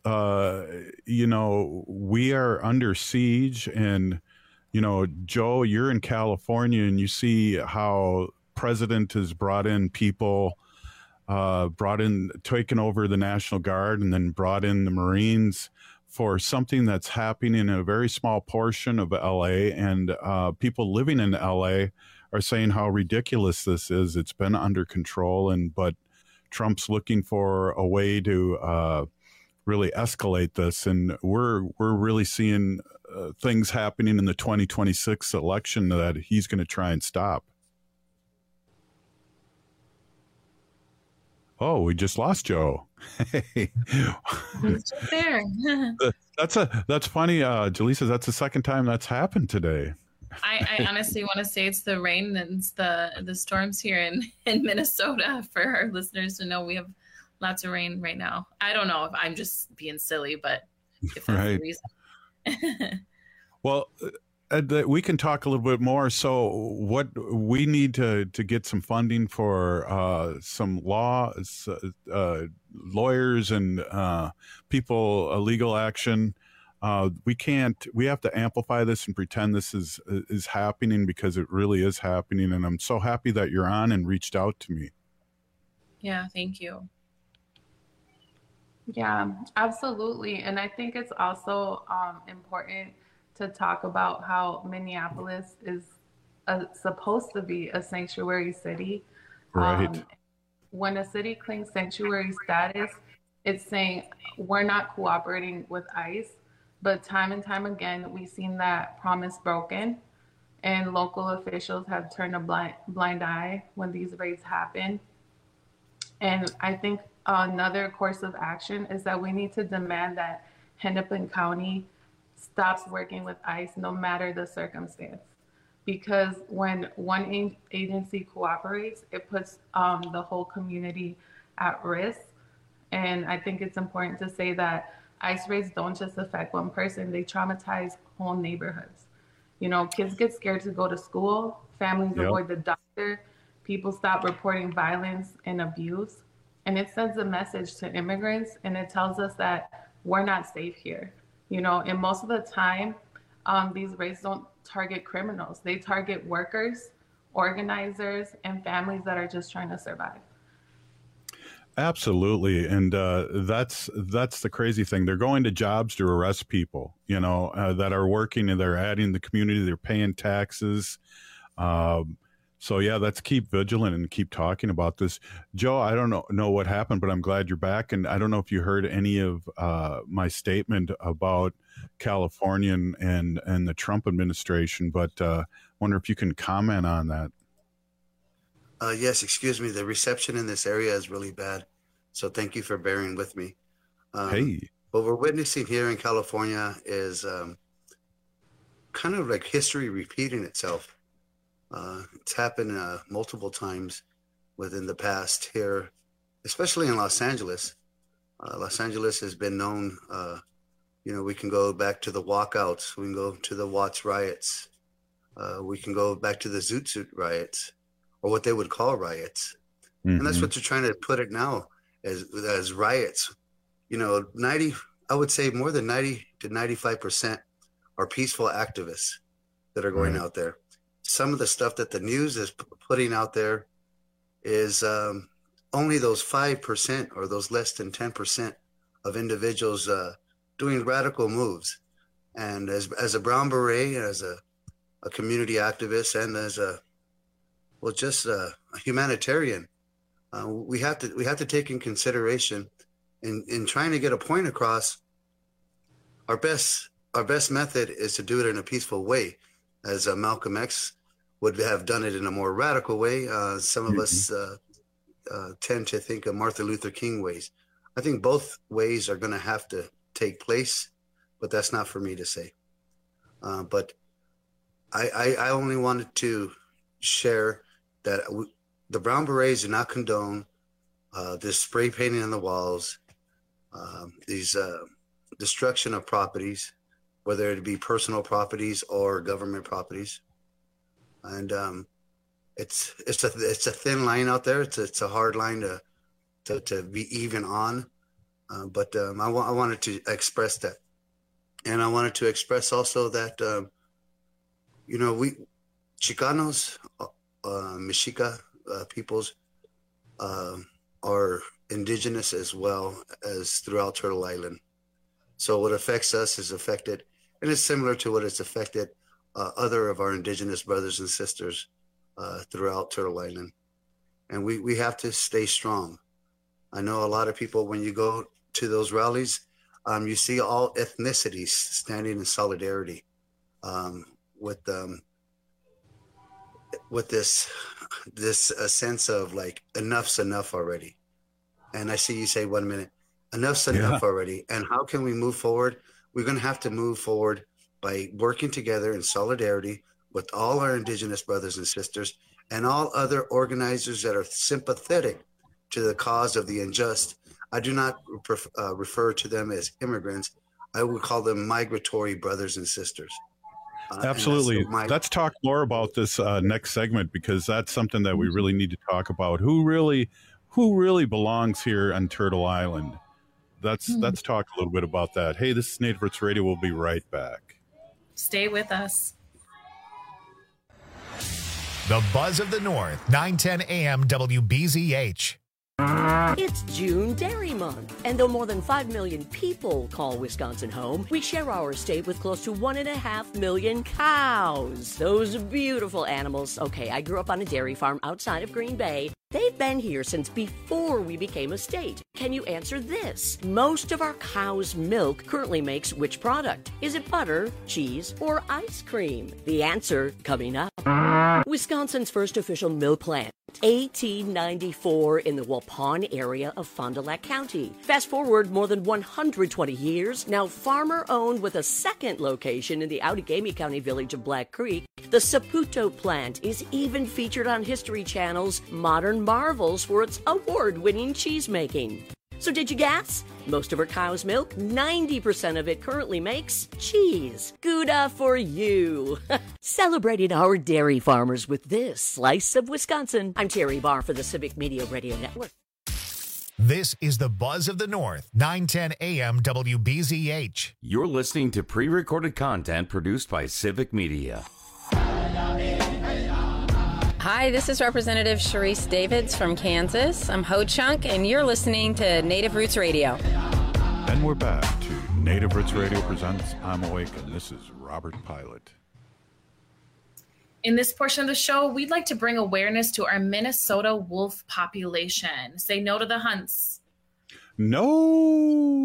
We are under siege, and, Joe, you're in California, and you see how president has brought in people, taken over the National Guard, and then brought in the Marines for something that's happening in a very small portion of LA. And people living in LA are saying how ridiculous this is. It's been under control, but Trump's looking for a way to really escalate this. And we're really seeing things happening in the 2026 election that he's going to try and stop. Oh, we just lost Joe. Hey. He's just there. That's funny, Jaleesa. That's the second time that's happened today. I honestly want to say it's the rain and it's the storms here in Minnesota. For our listeners to know, we have lots of rain right now. I don't know if I'm just being silly, but if that's the reason. Well, we can talk a little bit more. So what we need to get some funding for some lawyers and people, legal action. We have to amplify this and pretend this is happening, because it really is happening. And I'm so happy that you're on and reached out to me. Yeah, thank you. Yeah, absolutely. And I think it's also important to talk about how Minneapolis is supposed to be a sanctuary city. Right. When a city claims sanctuary status, it's saying we're not cooperating with ICE. But time and time again, we've seen that promise broken, and local officials have turned a blind eye when these raids happen. And I think another course of action is that we need to demand that Hennepin County stops working with ICE no matter the circumstance. Because when one agency cooperates, it puts the whole community at risk. And I think it's important to say that ICE raids don't just affect one person, they traumatize whole neighborhoods. Kids get scared to go to school, families avoid the doctor, people stop reporting violence and abuse. And it sends a message to immigrants, and it tells us that we're not safe here. And most of the time, these raids don't target criminals. They target workers, organizers, and families that are just trying to survive. Absolutely. And that's the crazy thing. They're going to jobs to arrest people, that are working, and they're adding the community, they're paying taxes. So yeah, let's keep vigilant and keep talking about this. Joe, I don't know what happened, but I'm glad you're back. And I don't know if you heard any of my statement about California and the Trump administration, but wonder if you can comment on that. Yes, excuse me. The reception in this area is really bad. So thank you for bearing with me. Hey. What we're witnessing here in California is kind of like history repeating itself. It's happened multiple times within the past here, especially in Los Angeles. Los Angeles has been known, we can go back to the walkouts. We can go to the Watts riots. We can go back to the Zoot Suit riots, or what they would call riots. Mm-hmm. And that's what they're trying to put it now as riots. I would say more than 90 to 95% are peaceful activists that are going out there. Some of the stuff that the news is putting out there is only those 5% or those less than 10% of individuals doing radical moves. And as a Brown Beret, as a community activist, and as a humanitarian, we have to take in consideration in trying to get a point across. Our best method is to do it in a peaceful way, as Malcolm X would have done it in a more radical way. Some of us tend to think of Martin Luther King ways. I think both ways are going to have to take place, but that's not for me to say. But I only wanted to share that the Brown Berets do not condone this spray painting on the walls, these destruction of properties, whether it be personal properties or government properties. And it's a thin line out there. It's a hard line to be even on. But I wanted to express that, and I wanted to express also that we Chicanos, Mexica peoples are indigenous as well as throughout Turtle Island. So what affects us is affected, and it's similar to what it's affected other of our indigenous brothers and sisters throughout Turtle Island. And we have to stay strong. I know a lot of people, when you go to those rallies, you see all ethnicities standing in solidarity with this sense of like, enough's enough already. And I see you say, 1 minute, enough's enough already. And how can we move forward? We're going to have to move forward by working together in solidarity with all our indigenous brothers and sisters and all other organizers that are sympathetic to the cause of the unjust. I do not refer to them as immigrants. I would call them migratory brothers and sisters. Absolutely. Let's talk more about this next segment, because that's something that we really need to talk about. Who really belongs here on Turtle Island? Let's talk a little bit about that. Hey, this is Native Roots Radio. We'll be right back. Stay with us. The Buzz of the North, 9:10 a.m. WBZH. It's June Dairy Month, and though more than 5 million people call Wisconsin home, we share our state with close to 1.5 million cows. Those beautiful animals. Okay, I grew up on a dairy farm outside of Green Bay. They've been here since before we became a state. Can you answer this? Most of our cow's milk currently makes which product? Is it butter, cheese, or ice cream? The answer coming up. Wisconsin's first official milk plant. 1894 in the Waupun area of Fond du Lac County. Fast forward more than 120 years, now farmer-owned with a second location in the Outagamie County village of Black Creek. The Saputo plant is even featured on History Channel's Modern Marvels for its award-winning cheese making. So did you guess? Most of our cow's milk, 90% of it currently makes cheese. Gouda for you. Celebrating our dairy farmers with this slice of Wisconsin. I'm Terry Barr for the Civic Media Radio Network. This is the Buzz of the North, 9:10 a.m. WBZH. You're listening to pre-recorded content produced by Civic Media. Hi, this is Representative Sharice Davids from Kansas. I'm Ho Chunk, and you're listening to Native Roots Radio. And we're back to Native Roots Radio presents I'm Awake, and this is Robert Pilot. In this portion of the show, we'd like to bring awareness to our Minnesota wolf population. Say no to the hunts. No.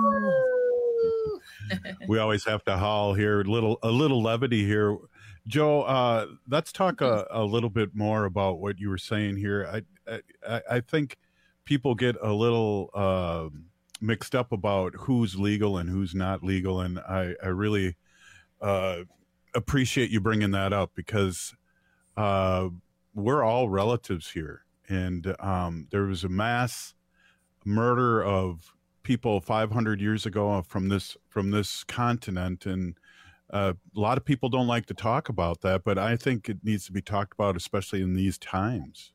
We always have to howl here. A little levity here. Joe, let's talk a little bit more about what you were saying here. I think people get a little mixed up about who's legal and who's not legal, and I really appreciate you bringing that up, because we're all relatives here, and there was a mass murder of people 500 years ago from this continent, and a lot of people don't like to talk about that, but I think it needs to be talked about, especially in these times.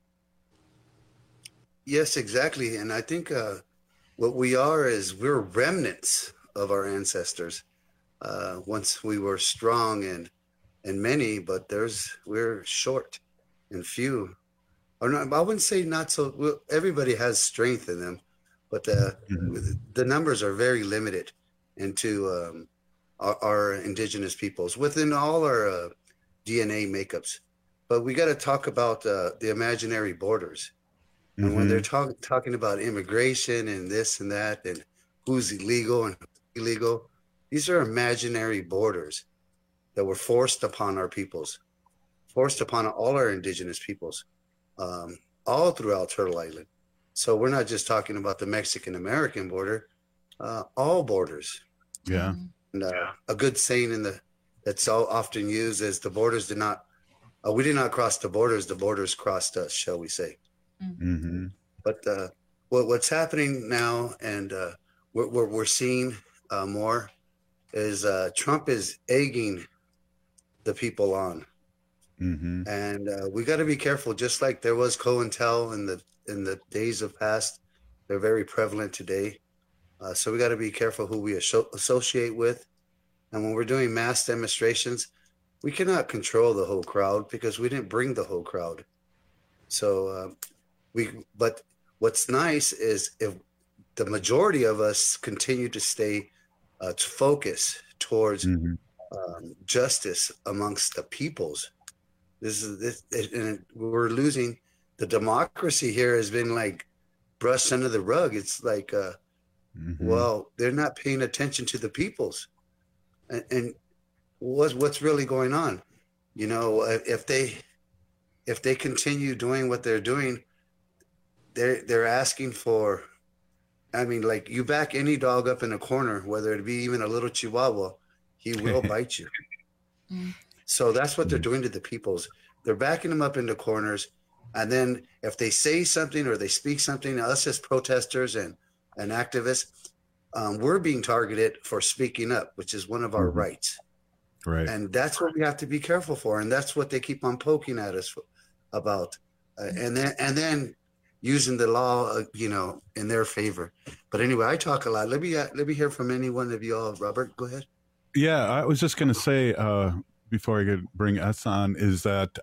Yes, exactly. And I think what we are is we're remnants of our ancestors. Once we were strong and many, but we're short and few. Or not, I wouldn't say not so. Well, everybody has strength in them, but the numbers are very limited into our indigenous peoples within all our DNA makeups. But we got to talk about the imaginary borders. And when they're talking about immigration and this and that, and who's illegal and illegal, these are imaginary borders that were forced upon our peoples, forced upon all our indigenous peoples, all throughout Turtle Island. So we're not just talking about the Mexican-American border, all borders. Yeah. And a good saying that's so often used is the borders did not, we did not cross the borders crossed us, shall we say. Mm-hmm. But what's happening now, and we're seeing more, is Trump is egging the people on. Mm-hmm. And we got to be careful, just like there was COINTEL in the days of past. They're very prevalent today. So we got to be careful who we associate with. And when we're doing mass demonstrations, we cannot control the whole crowd because we didn't bring the whole crowd. So but what's nice is if the majority of us continue to stay to focus towards justice amongst the peoples. And we're losing. The democracy here has been like brushed under the rug. It's like, well, they're not paying attention to the peoples, and what's really going on. You know, if they continue doing what they're doing, they're asking for. I mean, like, you back any dog up in a corner, whether it be even a little Chihuahua, he will bite you. So that's what they're doing to the peoples. They're backing them up into corners. And then if they say something or they speak something, us as protesters and activists, we're being targeted for speaking up, which is one of our rights. Right. And that's what we have to be careful for. And that's what they keep on poking at us about. And then using the law, in their favor. But anyway, I talk a lot. Let me hear from any one of you all. Robert, go ahead. Yeah, I was just going to say, before I could bring S on, is that,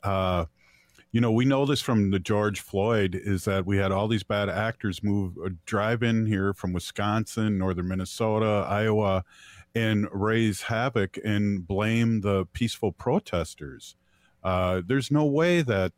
we know this from the George Floyd, is that we had all these bad actors drive in here from Wisconsin, northern Minnesota, Iowa, and raise havoc and blame the peaceful protesters. There's no way that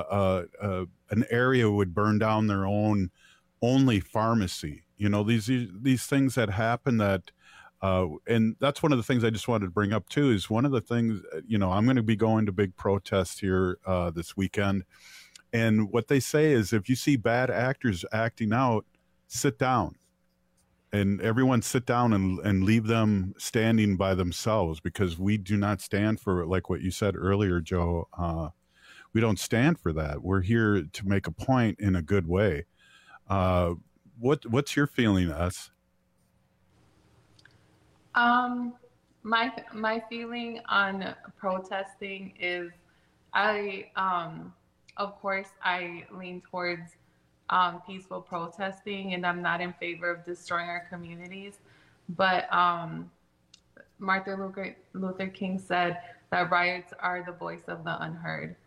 an area would burn down their only pharmacy. These things that happen that, and that's one of the things I just wanted to bring up too, is one of the things, I'm going to be going to big protests here this weekend. And what they say is, if you see bad actors acting out, sit down. And everyone sit down and leave them standing by themselves, because we do not stand for, like what you said earlier, Joe, we don't stand for that. We're here to make a point in a good way. What's your feeling, S? My feeling on protesting is of course I lean towards peaceful protesting, and I'm not in favor of destroying our communities. But Martin Luther King said that riots are the voice of the unheard.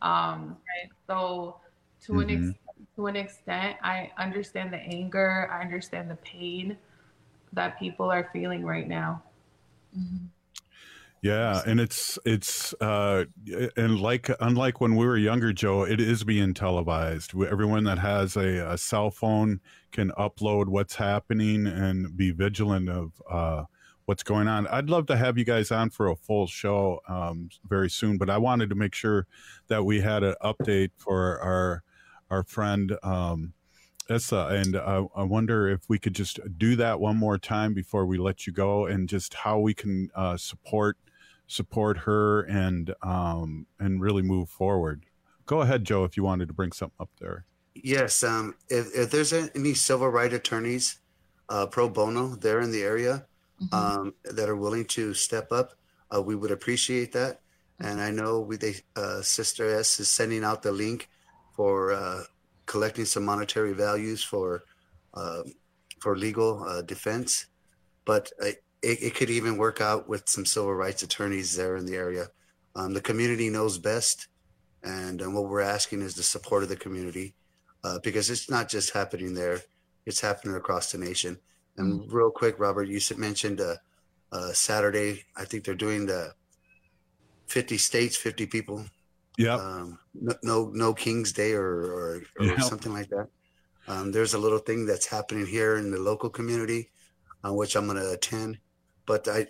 So to an extent, I understand the anger, I understand the pain that people are feeling right now. Yeah, and it's unlike when we were younger, Joe, it is being televised. Everyone that has a cell phone can upload what's happening and be vigilant of what's going on. I'd love to have you guys on for a full show very soon, but I wanted to make sure that we had an update for our friend Issa, and I wonder if we could just do that one more time before we let you go, and just how we can support her and really move forward. Go ahead, Joe, if you wanted to bring something up there. Yes, if there's any civil rights attorneys pro bono there in the area that are willing to step up, we would appreciate that. And I know Sister S is sending out the link for collecting some monetary values for legal defense, but it could even work out with some civil rights attorneys there in the area. The community knows best, and what we're asking is the support of the community, because it's not just happening there, it's happening across the nation. And real quick, Robert, you mentioned Saturday, I think they're doing the 50 states, 50 people. Yeah. No King's Day or something like that. There's a little thing that's happening here in the local community, which I'm going to attend. But I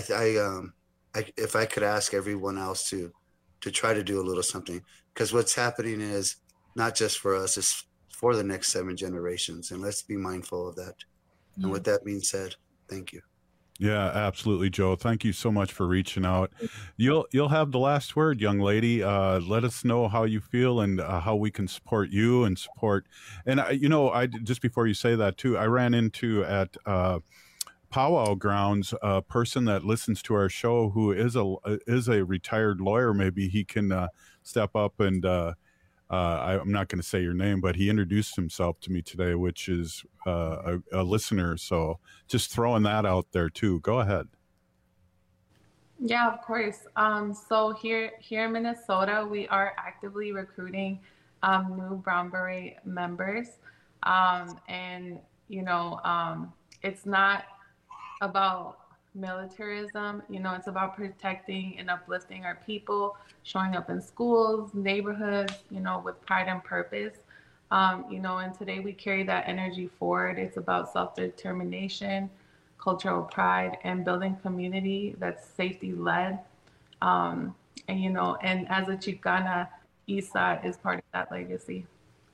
if I could ask everyone else to try to do a little something, because what's happening is not just for us, it's for the next 7 generations, and let's be mindful of that. And with that being said, thank you. Yeah, absolutely, Joe. Thank you so much for reaching out. You'll have the last word, young lady. Let us know how you feel and how we can support you and support. And I just before you say that too, I ran into at Powwow Grounds a person that listens to our show who is a retired lawyer. Maybe he can step up and. I'm not going to say your name, but he introduced himself to me today, which is a listener. So just throwing that out there too. Go ahead. Yeah, of course. So here in Minnesota, we are actively recruiting new Brown Beret members. And, it's not about militarism, it's about protecting and uplifting our people, showing up in schools, neighborhoods, with pride and purpose. And today we carry that energy forward. It's about self-determination, cultural pride, and building community that's safety-led. And as a Chicana, Issa is part of that legacy.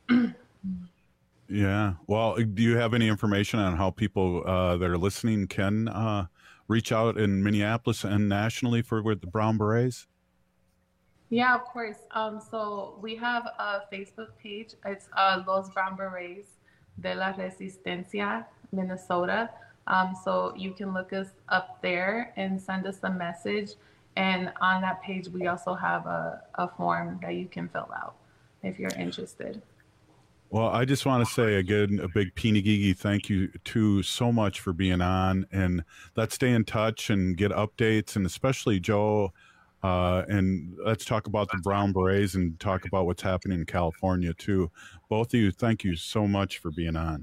Yeah. Well, do you have any information on how people that are listening can reach out in Minneapolis and nationally with the Brown Berets? Yeah, of course. So we have a Facebook page. It's Los Brown Berets de la Resistencia, Minnesota. So you can look us up there and send us a message. And on that page, we also have a form that you can fill out if you're interested. Well, I just want to say again, a big Pinigigi thank you to so much for being on, and let's stay in touch and get updates, and especially Joe, and let's talk about the Brown Berets and talk about what's happening in California too. Both of you, thank you so much for being on.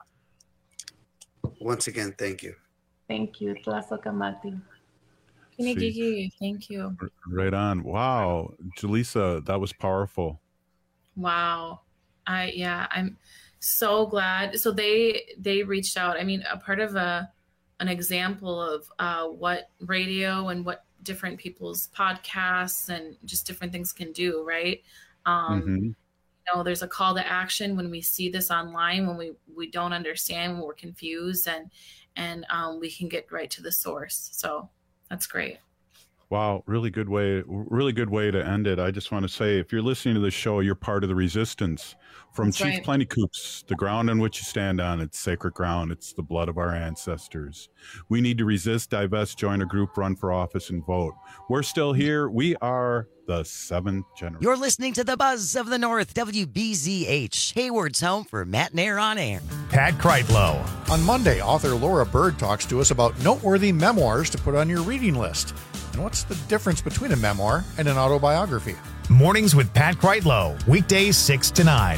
Once again, thank you. Thank you. Tlazokamati. Pinigigi, thank you. Right on. Wow. Julissa, that was powerful. Wow. I'm so glad. So they reached out. I mean, a part of an example of what radio and what different people's podcasts and just different things can do, right? There's a call to action when we see this online, when we don't understand, when we're confused, and we can get right to the source. So that's great. Wow, really good way to end it. I just want to say, if you're listening to this show, you're part of the resistance. From That's Chief right. Plenty Coops, the ground on which you stand on, it's sacred ground. It's the blood of our ancestors. We need to resist, divest, join a group, run for office, and vote. We're still here. We are the 7th generation. You're listening to the Buzz of the North, WBZH, Hayward's home for Matt Nair on air. Pat Kreitlow. On Monday, author Laura Bird talks to us about noteworthy memoirs to put on your reading list. And what's the difference between a memoir and an autobiography? Mornings with Pat Kreitlow, weekdays 6 to 9.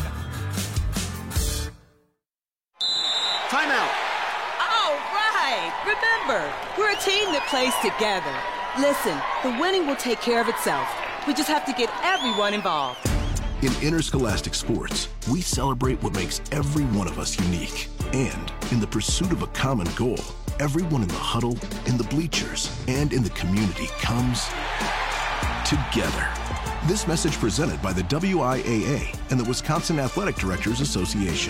Timeout. All right. Remember, we're a team that plays together. Listen, the winning will take care of itself. We just have to get everyone involved. In interscholastic sports, we celebrate what makes every one of us unique. And in the pursuit of a common goal, everyone in the huddle, in the bleachers, and in the community comes together. This message presented by the WIAA and the Wisconsin Athletic Directors Association.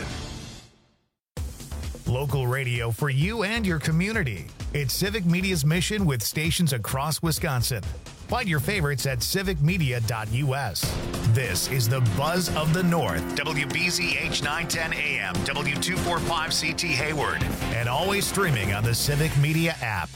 Local radio for you and your community. It's Civic Media's mission with stations across Wisconsin. Find your favorites at civicmedia.us. This is the Buzz of the North, WBZH 910 AM, W245CT Hayward, and always streaming on the Civic Media app.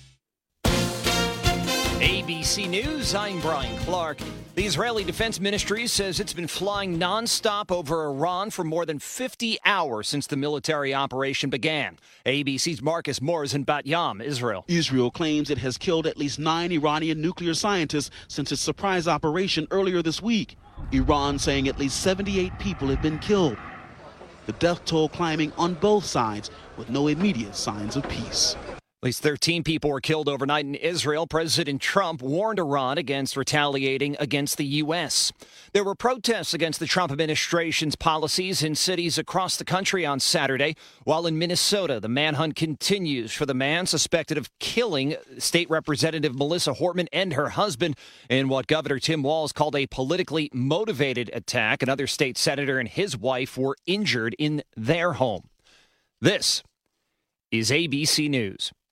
ABC News, I'm Brian Clark. The Israeli Defense Ministry says it's been flying nonstop over Iran for more than 50 hours since the military operation began. ABC's Marcus Moore is in Bat Yam, Israel. Israel claims it has killed at least 9 Iranian nuclear scientists since its surprise operation earlier this week. Iran saying at least 78 people have been killed. The death toll climbing on both sides with no immediate signs of peace. At least 13 people were killed overnight in Israel. President Trump warned Iran against retaliating against the U.S. There were protests against the Trump administration's policies in cities across the country on Saturday, while in Minnesota, the manhunt continues for the man suspected of killing State Representative Melissa Hortman and her husband in what Governor Tim Walz called a politically motivated attack. Another state senator and his wife were injured in their home. This is ABC News.